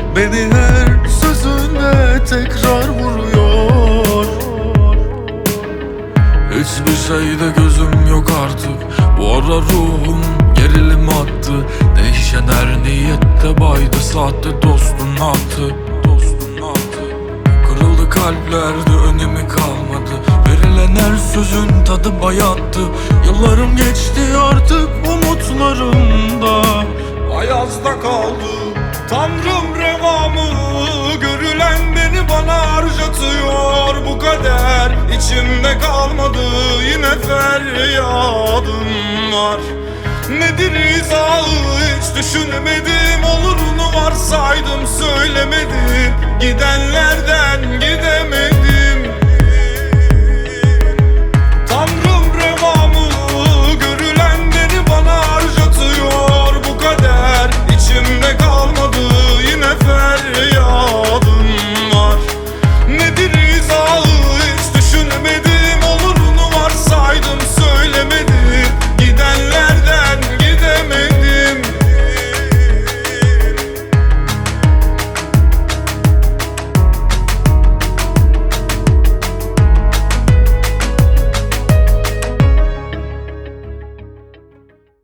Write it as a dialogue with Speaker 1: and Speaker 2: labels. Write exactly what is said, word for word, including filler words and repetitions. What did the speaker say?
Speaker 1: Beni her sözünde tekrar vuruyor. Hiçbir şeyde gözüm yok artık. Bu ara ruhum gerilim attı. Değişen her niyette baydı sahte dostun attı. Kırıldı kalplerde önemi kalmadı. Verilen her sözün tadı bayattı. Yıllarım geçti artık umutlarımda ayazda kaldı. Tanrım revamı görülen beni bana harcatıyor. Bu kader içimde kalmadı, yine feryadım var. Nedir izahı hiç düşünemedim. Olurunu varsaydım söylemedim. Gidenlerden gidemedim.